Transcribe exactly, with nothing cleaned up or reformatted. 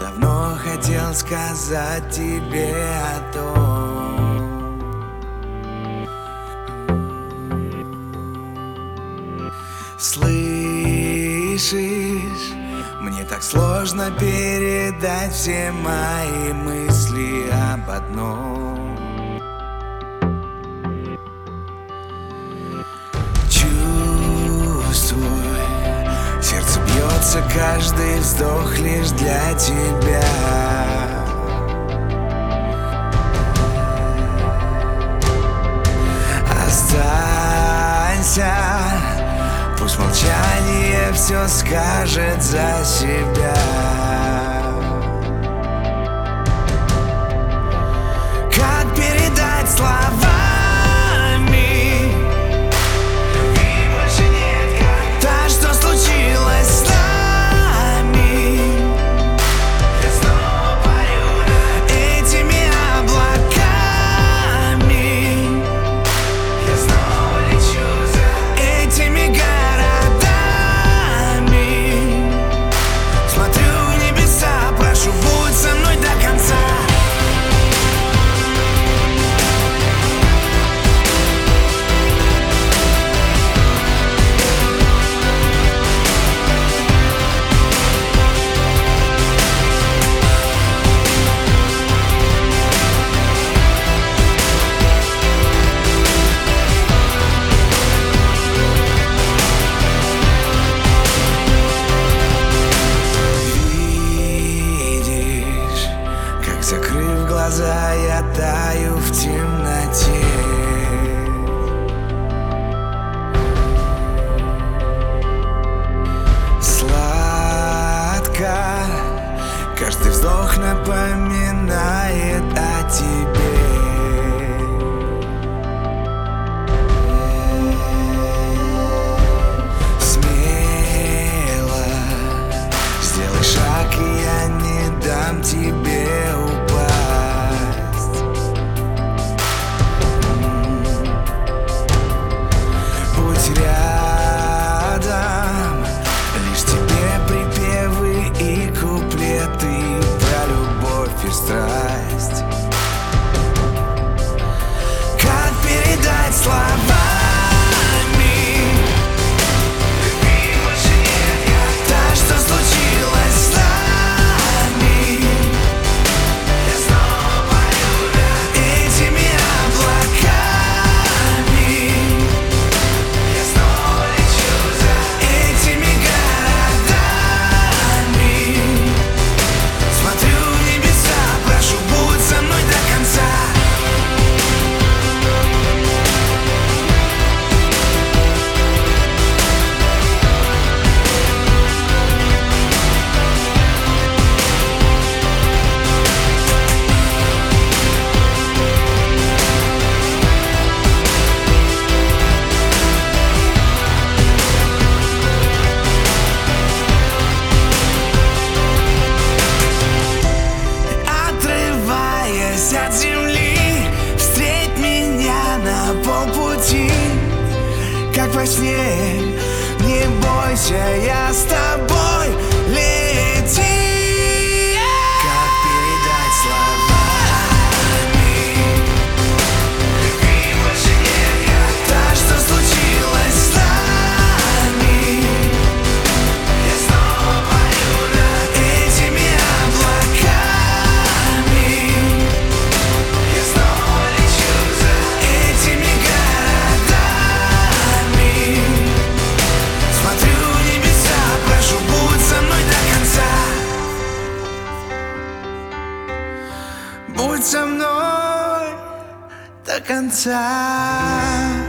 давно хотел сказать тебе о том. Слышишь, мне так сложно передать все мои мысли об одном. Чувствуй, сердце бьется, каждый вздох лишь для тебя. Останься, пусть молчание все скажет за себя. Как передать словами? Любви больше нет, как та, что случилось с нами. Я снова парю над этими облаками. Я снова лечу за этими городами. Смотрю в небеса, прошу, будь со мной до конца. Видишь, как, закрыв глаза, я таю в темноте. Сладко, каждый вздох напоминает о тебе. Смело сделай шаг, и я не дам тебе упасть. Будь рядом, лишь тебе припевы и куплеты про любовь и страсть. Как передать словами? Любви больше нет, как та, что случилось с нами. Я снова парю над этими облаками. Я снова лечу за этими городами. Смотрю в небеса, прошу, будь со мной до конца. Отрываясь от земли, встреть меня на полпути. Как во сне, не бойся, я с тобой, лети. Как передать словами? Любви больше нет, как та, что случилось с нами. Я снова парю над этими облаками. Я снова лечу за этими городами. Смотрю в небеса, прошу, будь со мной до конца. Будь со мной до конца.